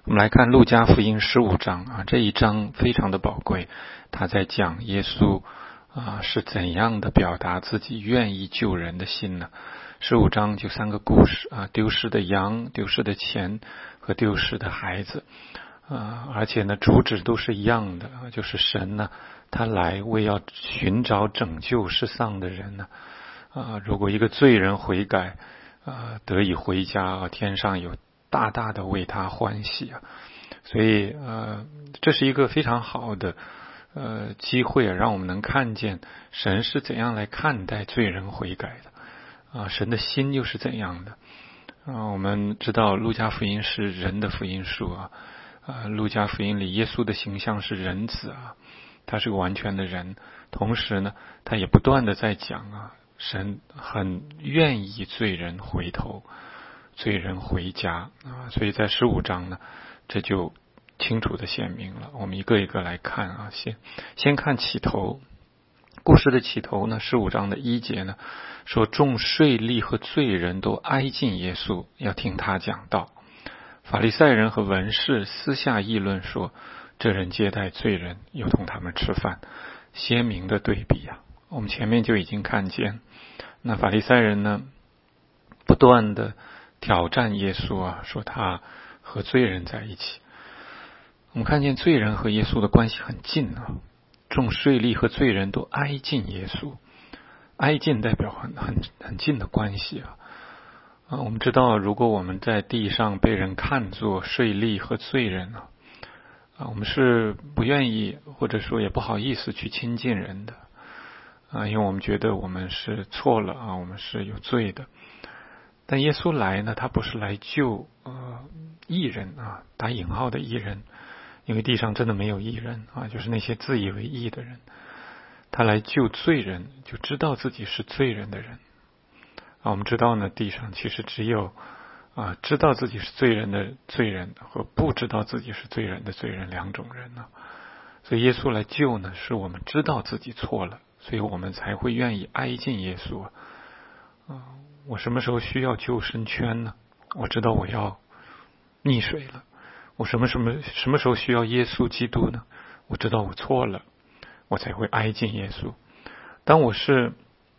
我们来看路加福音15章啊，这一章非常的宝贵，他在讲耶稣是怎样的表达自己愿意救人的心呢？15章就3个故事啊，丢失的羊、丢失的钱和丢失的孩子而且呢主旨都是一样的就是神呢他来为要寻找拯救世上的人呢如果一个罪人悔改得以回家天上有大大的为他欢喜所以这是一个非常好的机会让我们能看见神是怎样来看待罪人悔改的神的心又是怎样的我们知道路加福音是人的福音书路加福音里耶稣的形象是人子他是个完全的人，同时呢他也不断的在讲神很愿意罪人回头，罪人回家所以在15章呢这就清楚的显明了。我们一个一个来看先看起头。故事的起头呢15章的1节呢说众税吏和罪人都挨近耶稣，要听他讲道。法利赛人和文士私下议论说，这人接待罪人，又同他们吃饭，鲜明的对比我们前面就已经看见，那法利赛人呢不断的挑战耶稣说他和罪人在一起。我们看见罪人和耶稣的关系很近众税吏和罪人都挨近耶稣，挨近代表很近的关系我们知道如果我们在地上被人看作税吏和罪人我们是不愿意或者说也不好意思去亲近人的因为我们觉得我们是错了我们是有罪的。但耶稣来呢，他不是来救义人打引号的义人，因为地上真的没有义人就是那些自以为义的人。他来救罪人，就知道自己是罪人的人我们知道呢，地上其实只有知道自己是罪人的罪人和不知道自己是罪人的罪人两种人所以耶稣来救呢，是我们知道自己错了，所以我们才会愿意挨近耶稣我什么时候需要救生圈呢？我知道我要溺水了。我什么时候需要耶稣基督呢？我知道我错了，我才会挨近耶稣。当我是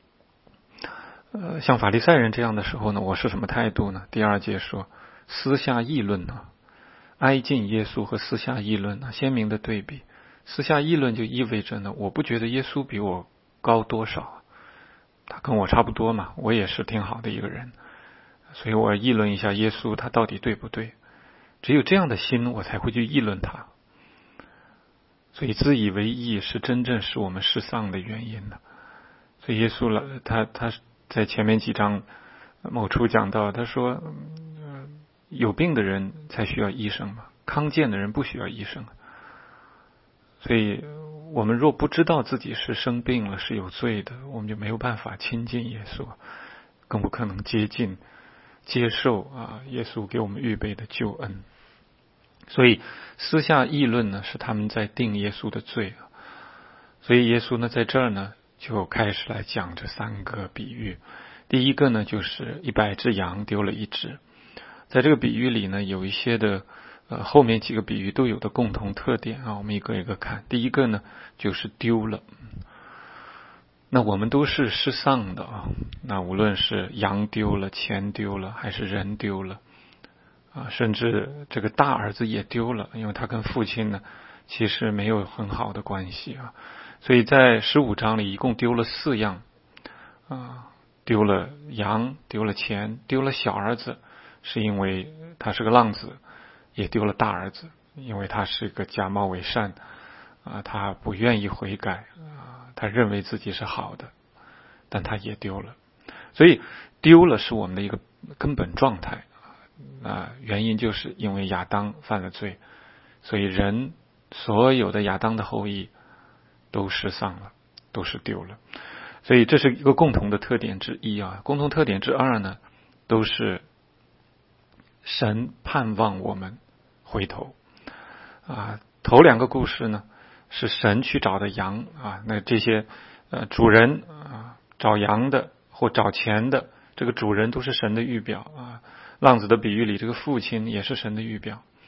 像法利赛人这样的时候呢，我是什么态度呢？第2节说私下议论挨近耶稣和私下议论鲜明的对比。私下议论就意味着呢，我不觉得耶稣比我高多少，他跟我差不多嘛，我也是挺好的一个人，所以我议论一下耶稣他到底对不对。只有这样的心我才会去议论他。所以自以为义是真正使我们失丧的原因所以耶稣他在前面几章某处讲到，他说有病的人才需要医生嘛，康健的人不需要医生。所以我们若不知道自己是生病了，是有罪的，我们就没有办法亲近耶稣，更不可能接受耶稣给我们预备的救恩。所以私下议论呢，是他们在定耶稣的罪所以耶稣呢在这儿呢就开始来讲这3个比喻。第一个呢就是100只羊丢了1只。在这个比喻里呢，有一些的后面几个比喻都有的共同特点我们一个一个看。第一个呢就是丢了。那我们都是失丧的那无论是羊丢了、钱丢了，还是人丢了甚至这个大儿子也丢了，因为他跟父亲呢其实没有很好的关系所以在15章里一共丢了4样丢了羊，丢了钱，丢了小儿子，是因为他是个浪子，也丢了大儿子，因为他是个假冒伪善他不愿意悔改他认为自己是好的，但他也丢了。所以丢了是我们的一个根本状态原因就是因为亚当犯了罪，所以人所有的亚当的后裔都失丧了，都是丢了。所以这是一个共同的特点之一共同特点之2呢，都是神盼望我们回头头2个故事呢是神去找的羊那这些主人找羊的或找钱的，这个主人都是神的预表浪子的比喻里这个父亲也是神的预表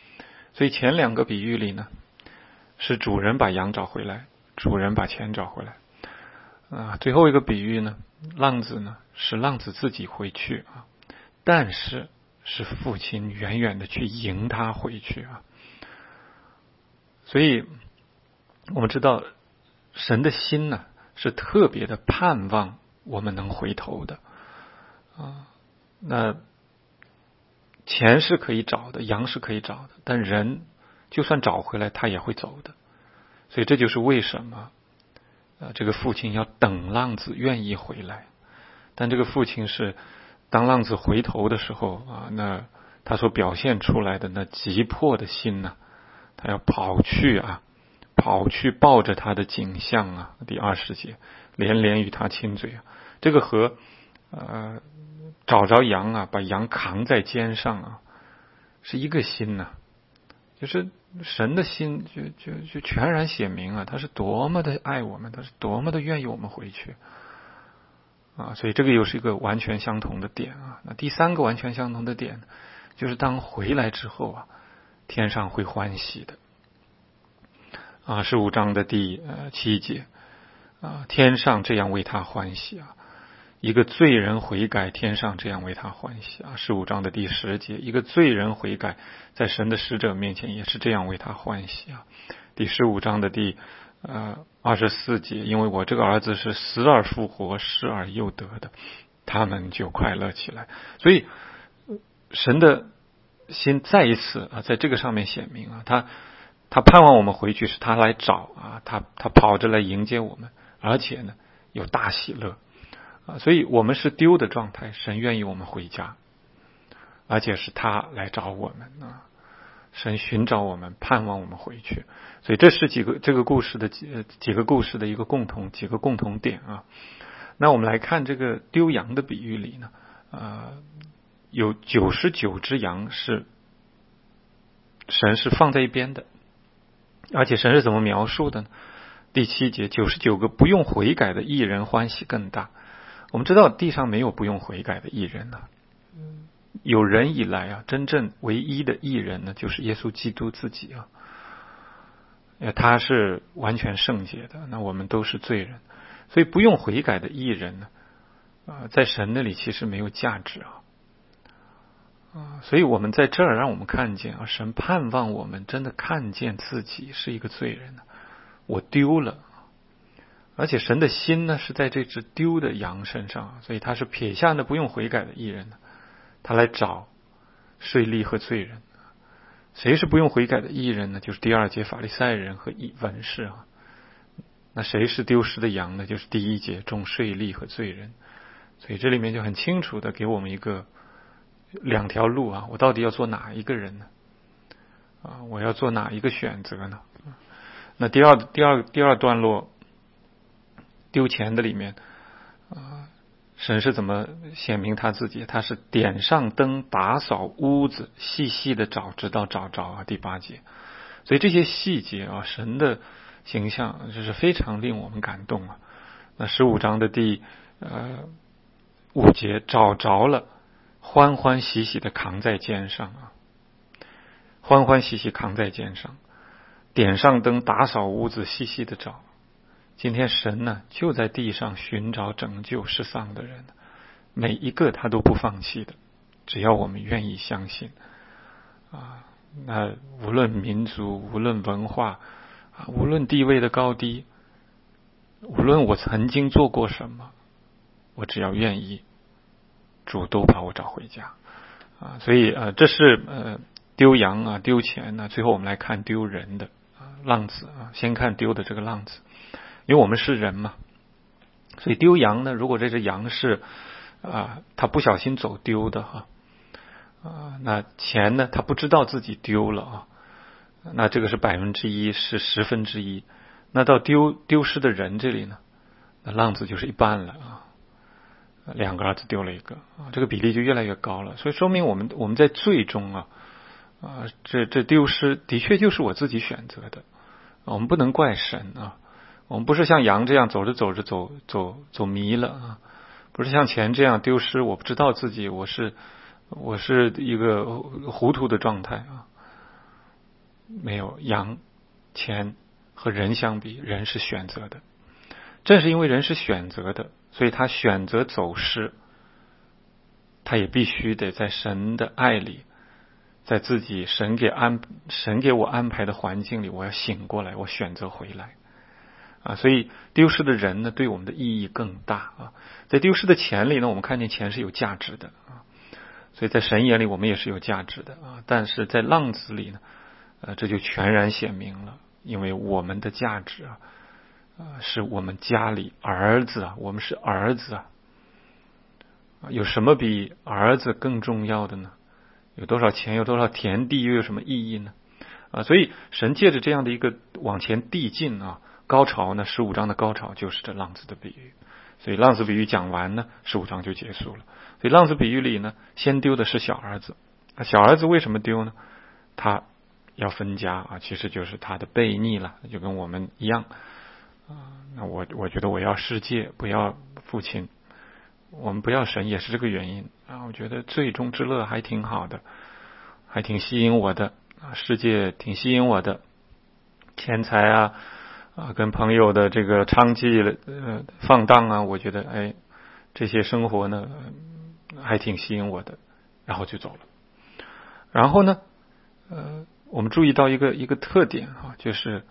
所以前两个比喻里呢，是主人把羊找回来，主人把钱找回来。最后一个比喻呢，浪子呢是浪子自己回去啊，但是是父亲远远的去迎他回去啊。所以我们知道神的心呢是特别的盼望我们能回头的啊。那钱是可以找的，羊是可以找的，但人就算找回来他也会走的。所以这就是为什么这个父亲要等浪子愿意回来。但这个父亲是当浪子回头的时候啊，那他所表现出来的那急迫的心呢，他要跑去抱着他的颈项啊。第20节，连连与他亲嘴啊。这个和找着羊啊，把羊扛在肩上啊，是一个心呐。就是神的心就全然显明啊，他是多么的爱我们，他是多么的愿意我们回去啊。所以这个又是一个完全相同的点啊。那第三个完全相同的点，就是当回来之后啊，天上会欢喜的啊。15章的第7节啊，天上这样为他欢喜啊。一个罪人悔改，天上这样为他欢喜啊。15章的第10节，一个罪人悔改，在神的使者面前也是这样为他欢喜啊。第15章的第24节，因为我这个儿子是死而复活，失而又得的，他们就快乐起来。所以神的心再一次在这个上面显明啊，他盼望我们回去，是他来找啊，他跑着来迎接我们，而且呢有大喜乐。所以我们是丢的状态，神愿意我们回家，而且是他来找我们啊。神寻找我们，盼望我们回去。所以这是这个故事的几个故事的几个共同点啊。那我们来看这个丢羊的比喻里呢，有99只羊是神是放在一边的，而且神是怎么描述的呢？第7节，99个不用悔改的义人欢喜更大。我们知道地上没有不用悔改的义人啊，有人以来啊，真正唯一的义人呢，就是耶稣基督自己啊。他是完全圣洁的，那我们都是罪人，所以不用悔改的义人呢，在神那里其实没有价值啊。所以我们在这儿让我们看见啊，神盼望我们真的看见自己是一个罪人呢，我丢了。而且神的心呢是在这只丢的羊身上，所以他是撇下那不用悔改的义人，他来找税吏和罪人。谁是不用悔改的义人呢？就是第2节法利赛人和文士啊。那谁是丢失的羊呢？就是第1节众税吏和罪人。所以这里面就很清楚的给我们两条路啊，我到底要做哪一个人呢？我要做哪一个选择呢？那第二段落丢钱的里面神是怎么显明他自己？他是点上灯，打扫屋子，细细的找，直到找着啊。第8节，所以这些细节啊，神的形象就是非常令我们感动啊。那15章的第5节，找着了，欢欢喜喜的扛在肩上啊，欢欢喜喜扛在肩上，点上灯，打扫屋子，细细的找。今天神呢就在地上寻找拯救失丧的人，每一个他都不放弃的，只要我们愿意相信啊。那无论民族，无论文化无论地位的高低，无论我曾经做过什么，我只要愿意，主都把我找回家啊。所以这是丢羊啊，丢钱啊。最后我们来看丢人的浪子啊。先看丢的这个浪子，因为我们是人嘛，所以丢羊呢，如果这只羊是他不小心走丢的那钱呢他不知道自己丢了那这个是1%，是1/10。那到丢失的人这里呢，那浪子就是一半了2个儿子丢了1个这个比例就越来越高了。所以说明我们在最终这丢失的确就是我自己选择的我们不能怪神我们不是像羊这样走着走着走迷了不是像钱这样丢失，我不知道自己我是一个糊涂的状态没有羊、钱和人相比，人是选择的。正是因为人是选择的，所以他选择走失，他也必须得在神的爱里，在自己神给我安排的环境里，我要醒过来，我选择回来啊。所以丢失的人呢，对我们的意义更大啊。在丢失的钱里呢，我们看见钱是有价值的啊，所以在神眼里我们也是有价值的啊。但是在浪子里呢，这就全然显明了，因为我们的价值是我们家里儿子啊，我们是儿子啊。有什么比儿子更重要的呢？有多少钱，有多少田地，又有什么意义呢？所以神借着这样的一个往前递进啊，高潮呢，15章的高潮就是这浪子的比喻。所以浪子比喻讲完呢，15章就结束了。所以浪子比喻里呢，先丢的是小儿子。小儿子为什么丢呢？他要分家啊，其实就是他的悖逆了，就跟我们一样那我觉得我要世界，不要父亲。我们不要神也是这个原因啊。我觉得最终之乐还挺好的，还挺吸引我的啊，世界挺吸引我的，钱财跟朋友的这个娼妓放荡啊，我觉得这些生活呢还挺吸引我的，然后就走了。然后呢我们注意到一个特点啊，就是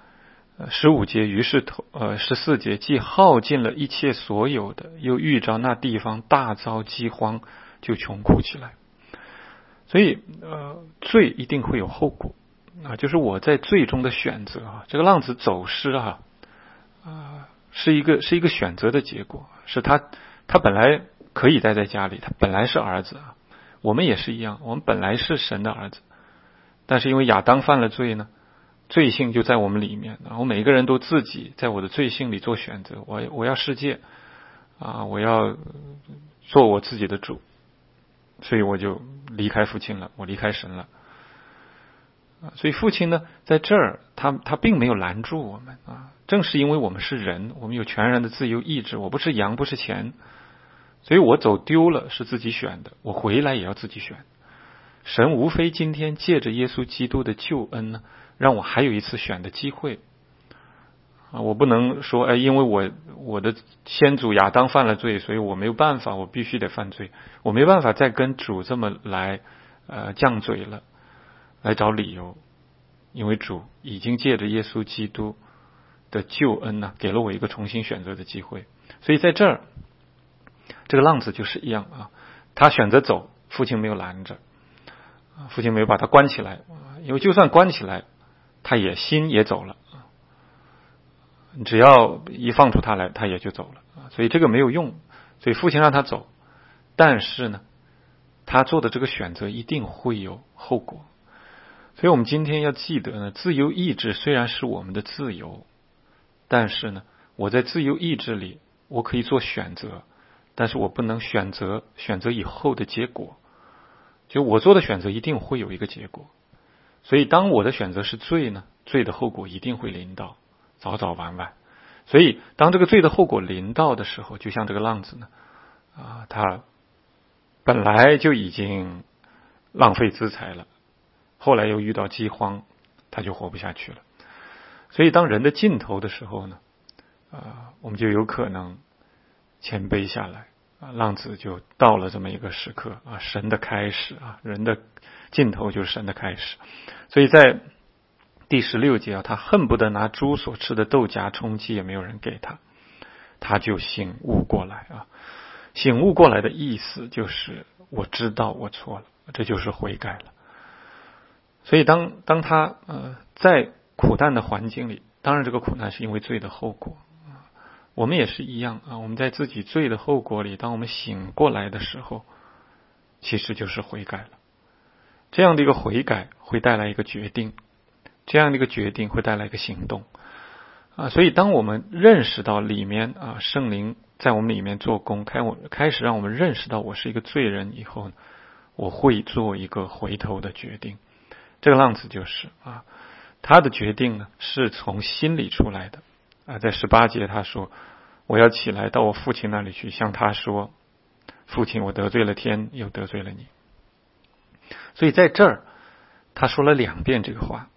15节，于是14节，既耗尽了一切所有的，又遇着那地方大遭饥荒，就穷苦起来。所以罪一定会有后果啊，就是我在罪中的选择啊。这个浪子走失是一个选择的结果，是他本来可以待在家里，他本来是儿子啊。我们也是一样，我们本来是神的儿子，但是因为亚当犯了罪呢，罪性就在我们里面，然后每个人都自己在我的罪性里做选择，我要世界我要做我自己的主，所以我就离开父亲了，我离开神了所以父亲呢在这儿他并没有拦住我们正是因为我们是人，我们有全然的自由意志，我不是羊不是钱，所以我走丢了是自己选的，我回来也要自己选。神无非今天借着耶稣基督的救恩呢，让我还有一次选的机会我不能说因为我的先祖亚当犯了罪，所以我没有办法，我必须得犯罪，我没办法再跟主这么来犟嘴了，来找理由，因为主已经借着耶稣基督的救恩呢，给了我一个重新选择的机会。所以在这儿这个浪子就是一样他选择走，父亲没有拦着父亲没有把他关起来因为就算关起来，他心也走了只要一放出他来，他也就走了所以这个没有用，所以父亲让他走，但是呢，他做的这个选择一定会有后果。所以我们今天要记得呢，自由意志虽然是我们的自由，但是呢，我在自由意志里，我可以做选择，但是我不能选择以后的结果。就我做的选择一定会有一个结果，所以当我的选择是罪呢，罪的后果一定会临到，早早晚晚。所以当这个罪的后果临到的时候，就像这个浪子呢他本来就已经浪费资财了，后来又遇到饥荒，他就活不下去了。所以当人的尽头的时候呢我们就有可能谦卑下来浪子就到了这么一个时刻神的开始人的尽头就是神的开始。所以在第16节他恨不得拿猪所吃的豆荚充饥，也没有人给他，他就醒悟过来醒悟过来的意思就是我知道我错了，这就是悔改了。所以当他在苦难的环境里，当然这个苦难是因为罪的后果我们也是一样我们在自己罪的后果里，当我们醒过来的时候，其实就是悔改了。这样的一个悔改会带来一个决定，这样的一个决定会带来一个行动所以当我们认识到里面圣灵在我们里面做工，开始让我们认识到我是一个罪人以后，我会做一个回头的决定。这个浪子就是他的决定呢是从心里出来的在18节他说，我要起来到我父亲那里去，向他说，父亲，我得罪了天，又得罪了你。所以在这儿他说了2遍这个话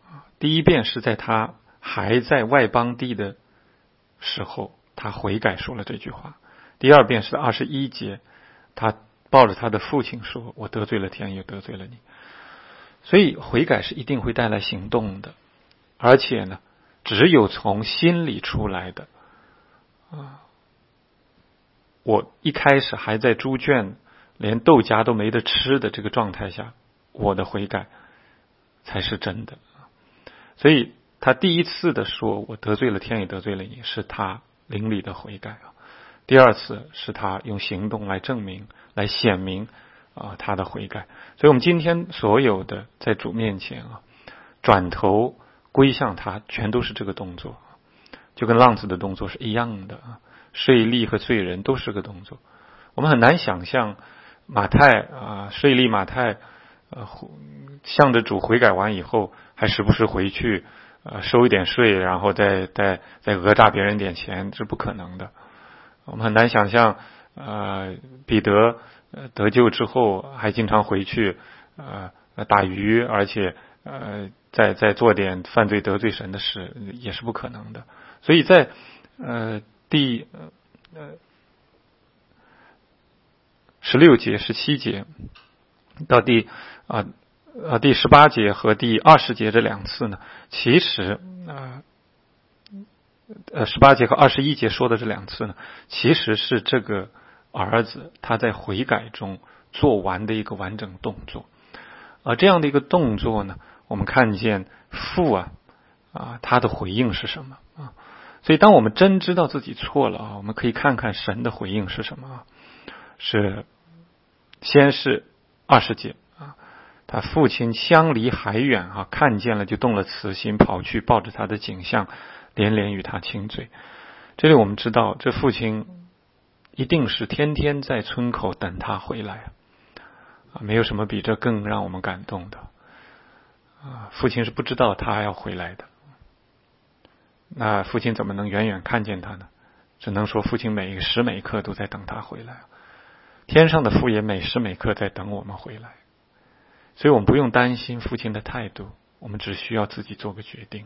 第一遍是在他还在外邦地的时候，他悔改说了这句话。第二遍是21节，他抱着他的父亲说，我得罪了天，也得罪了你。所以悔改是一定会带来行动的，而且呢，只有从心里出来的。我一开始还在猪圈连豆荚都没得吃的这个状态下，我的悔改才是真的。所以他第一次的说我得罪了天也得罪了你，是他灵里的悔改。第二次是他用行动来证明来显明他的悔改。所以我们今天所有的在主面前转头归向他，全都是这个动作，就跟浪子的动作是一样的。税吏和罪人都是个动作。我们很难想象马太税吏马太向着主悔改完以后，还时不时回去收一点税，然后再讹诈别人点钱，这是不可能的。我们很难想象彼得得救之后还经常回去打鱼，而且再做点犯罪得罪神的事，也是不可能的。所以在第16节、17节到第18节和第20节这两次呢，其实18节和21节说的这两次呢，其实是这个儿子他在悔改中做完的一个完整动作。这样的一个动作呢，我们看见父他的回应是什么所以当我们真知道自己错了我们可以看看神的回应是什么是先是20节他父亲相离还远看见了就动了慈心，跑去抱着他的颈项，连连与他亲嘴。这里我们知道这父亲一定是天天在村口等他回来没有什么比这更让我们感动的父亲是不知道他要回来的，那父亲怎么能远远看见他呢？只能说父亲每时每刻都在等他回来。天上的父也每时每刻在等我们回来，所以我们不用担心父亲的态度，我们只需要自己做个决定。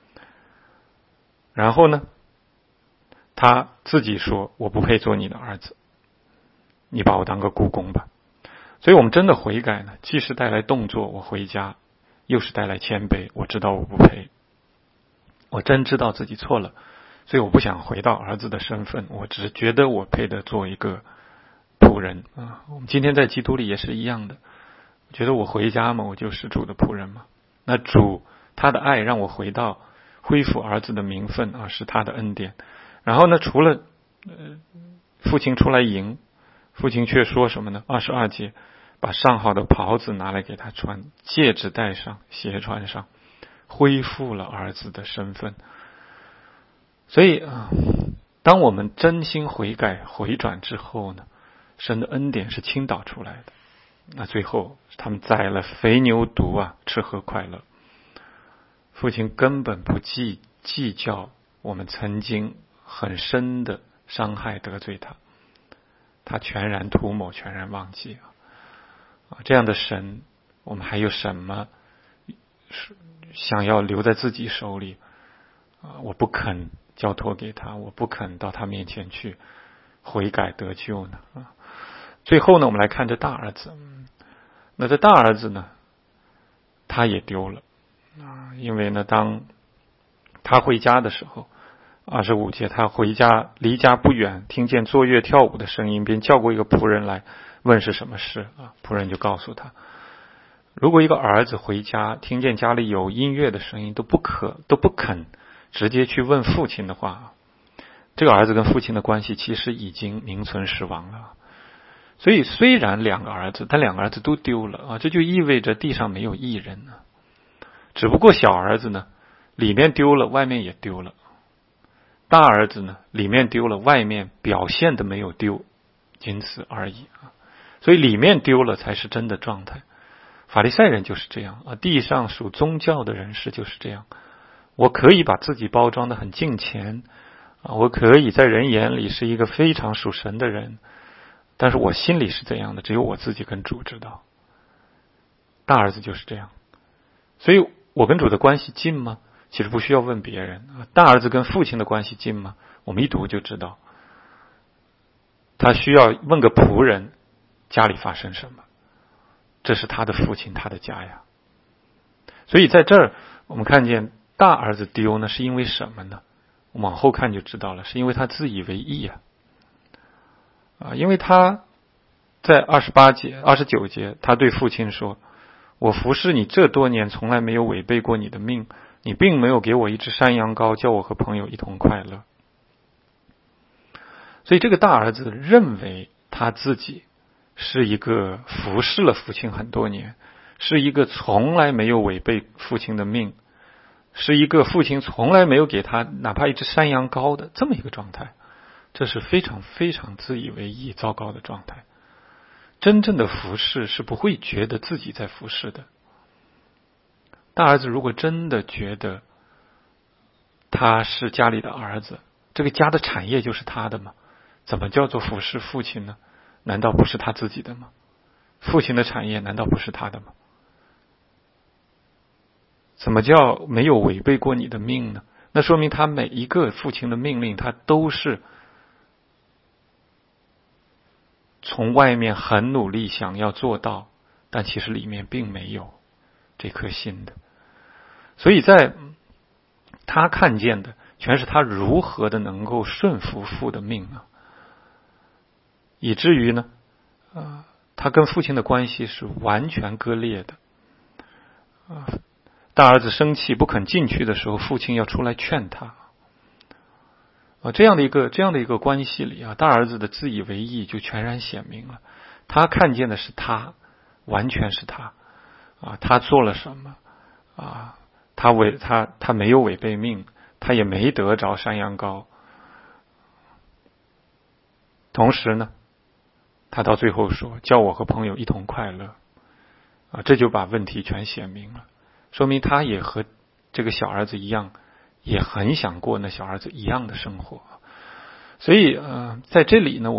然后呢，他自己说我不配做你的儿子，你把我当个雇工吧。所以我们真的悔改呢，既是带来动作我回家，又是带来谦卑，我知道我不配，我真知道自己错了，所以我不想回到儿子的身份，我只觉得我配得做一个仆人我们今天在基督里也是一样的，觉得我回家嘛，我就是主的仆人嘛。那主他的爱让我回到恢复儿子的名分是他的恩典。然后呢，除了父亲出来迎，父亲却说什么呢？22节，把上好的袍子拿来给他穿，戒指戴上，鞋穿上，恢复了儿子的身份。所以当我们真心悔改回转之后呢，神的恩典是倾倒出来的。那最后他们宰了肥牛犊吃喝快乐。父亲根本不计较我们曾经很深的伤害得罪他，他全然涂抹，全然忘记这样的神，我们还有什么想要留在自己手里我不肯交托给他，我不肯到他面前去悔改得救呢最后呢，我们来看这大儿子。那这大儿子呢，他也丢了因为呢，当他回家的时候，25节，他回家离家不远，听见坐乐跳舞的声音，便叫过一个仆人来问是什么事仆人就告诉他，如果一个儿子回家听见家里有音乐的声音都不肯直接去问父亲的话，这个儿子跟父亲的关系其实已经名存实亡了。所以虽然两个儿子，但两个儿子都丢了这就意味着地上没有义人只不过小儿子呢，里面丢了，外面也丢了；大儿子呢，里面丢了，外面表现的没有丢，仅此而已所以里面丢了才是真的状态。法利赛人就是这样地上属宗教的人士就是这样。我可以把自己包装得很敬虔我可以在人眼里是一个非常属神的人，但是我心里是怎样的，只有我自己跟主知道。大儿子就是这样。所以我跟主的关系近吗？其实不需要问别人。大儿子跟父亲的关系近吗？我们一读就知道。他需要问个仆人家里发生什么，这是他的父亲，他的家呀。所以在这儿我们看见大儿子丢呢，是因为什么呢？我们往后看就知道了，是因为他自以为义因为他在29节他对父亲说，我服侍你这多年从来没有违背过你的命，你并没有给我一只山羊羔叫我和朋友一同快乐。所以这个大儿子认为他自己是一个服侍了父亲很多年，是一个从来没有违背父亲的命，是一个父亲从来没有给他哪怕一只山羊羔的这么一个状态。这是非常非常自以为意糟糕的状态。真正的服侍是不会觉得自己在服侍的。大儿子如果真的觉得他是家里的儿子，这个家的产业就是他的吗？怎么叫做服侍父亲呢？难道不是他自己的吗？父亲的产业难道不是他的吗？怎么叫没有违背过你的命呢？那说明他每一个父亲的命令，他都是从外面很努力想要做到，但其实里面并没有这颗心的。所以在他看见的全是他如何的能够顺服父的命以至于呢他跟父亲的关系是完全割裂的大儿子生气不肯进去的时候，父亲要出来劝他这样的一个关系里大儿子的自以为意就全然显明了。他看见的是他，完全是他他做了什么他没有违背命，他也没得着山羊羔。同时呢，他到最后说叫我和朋友一同快乐这就把问题全显明了，说明他也和这个小儿子一样，也很想过那小儿子一样的生活。所以在这里呢，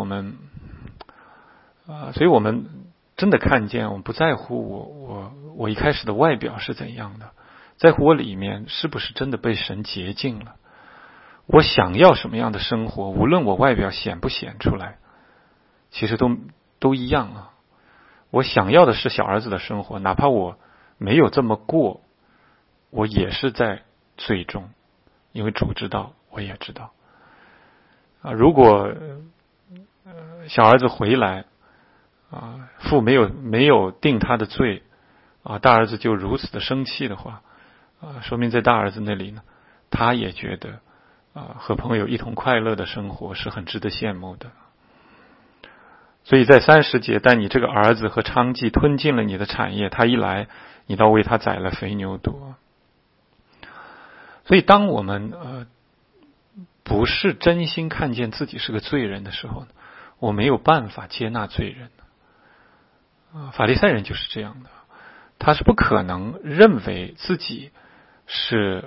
所以我们真的看见，我们不在乎我一开始的外表是怎样的，在乎我里面是不是真的被神洁净了。我想要什么样的生活，无论我外表显不显出来，其实都一样我想要的是小儿子的生活，哪怕我没有这么过，我也是在罪中，因为主知道，我也知道如果小儿子回来父没有定他的罪大儿子就如此的生气的话说明在大儿子那里呢，他也觉得和朋友一同快乐的生活是很值得羡慕的。所以在30节，但你这个儿子和娼妓吞尽了你的产业，他一来，你倒为他宰了肥牛犊。所以当我们不是真心看见自己是个罪人的时候呢，我没有办法接纳罪人法利赛人就是这样的，他是不可能认为自己是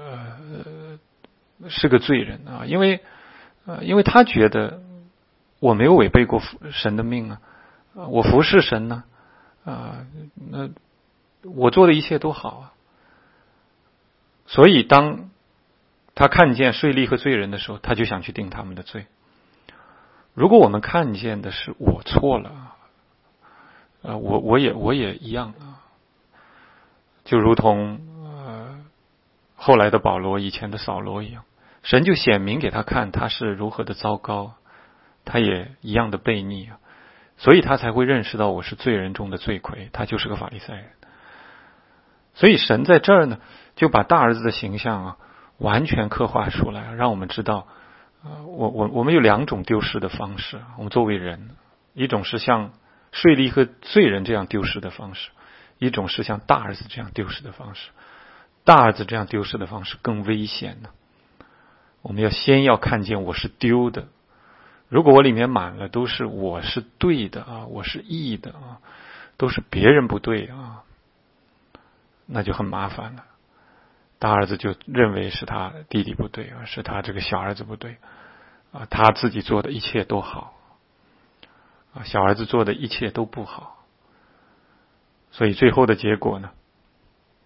个罪人因为他觉得我没有违背过神的命我服侍神呢那我做的一切都好所以当他看见税吏和罪人的时候，他就想去定他们的罪。如果我们看见的是我错了我也一样就如同后来的保罗，以前的扫罗一样，神就显明给他看他是如何的糟糕，他也一样的悖逆所以他才会认识到我是罪人中的罪魁，他就是个法利赛人。所以神在这儿呢，就把大儿子的形象完全刻画出来，让我们知道我们有2种丢失的方式。我们作为人，一种是像税吏和罪人这样丢失的方式，一种是像大儿子这样丢失的方式。大儿子这样丢失的方式更危险呢。我们先要看见我是丢的，如果我里面满了都是我是对的我是义的都是别人不对那就很麻烦了。大儿子就认为是他弟弟不对是他这个小儿子不对他自己做的一切都好小儿子做的一切都不好。所以最后的结果呢，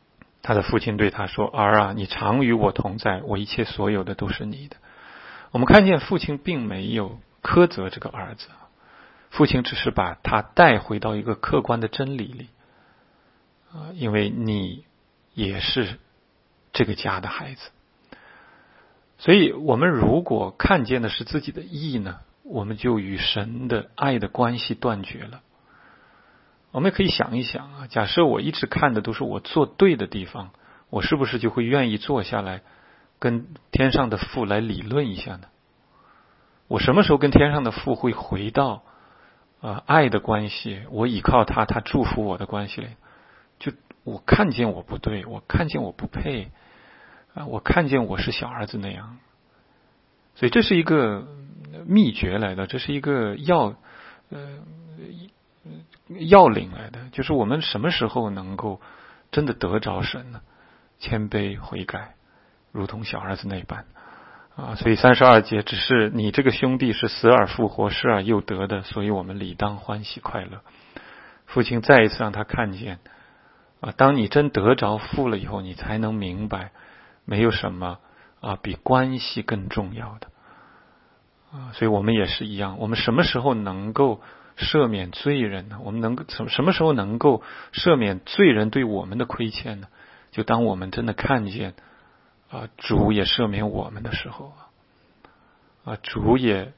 他的父亲对他说：儿啊，你常与我同在，我一切所有的都是你的。我们看见父亲并没有苛责这个儿子，父亲只是把他带回到一个客观的真理里，因为你也是这个家的孩子。所以我们如果看见的是自己的义呢，我们就与神的爱的关系断绝了。我们也可以想一想啊，假设我一直看的都是我做对的地方，我是不是就会愿意坐下来跟天上的父来理论一下呢？我什么时候跟天上的父会回到爱的关系，我依靠他，他祝福我的关系里？就我看见我不对，我看见我不配，我看见我是小儿子那样。所以这是一个秘诀来的，这是一个要领来的，就是我们什么时候能够真的得着神呢？谦卑悔改，如同小儿子那般所以32节，只是你这个兄弟是死而复活，失而又得的，所以我们理当欢喜快乐。父亲再一次让他看见当你真得着父了以后，你才能明白没有什么比关系更重要的所以我们也是一样，我们什么时候能够赦免罪人呢？我们能够什么时候能够赦免罪人对我们的亏欠呢？就当我们真的看见主也赦免我们的时候主也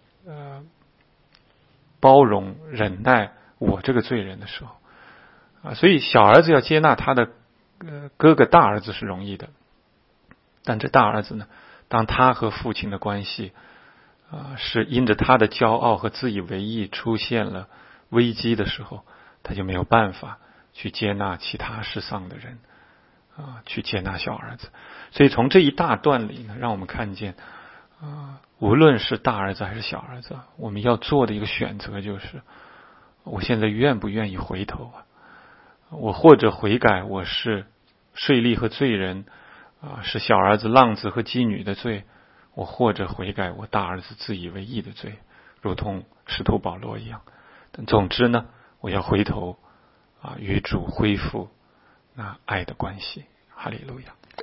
包容忍耐我这个罪人的时候所以小儿子要接纳他的哥哥大儿子是容易的，但这大儿子呢，当他和父亲的关系是因着他的骄傲和自以为意出现了危机的时候，他就没有办法去接纳其他世上的人去接纳小儿子。所以从这一大段里呢，让我们看见无论是大儿子还是小儿子，我们要做的一个选择就是，我现在愿不愿意回头我或者悔改我是税吏和罪人是小儿子浪子和妓女的罪，我或者悔改我大儿子自以为义的罪，如同使徒保罗一样。但总之呢，我要回头与主恢复那爱的关系。哈利路亚。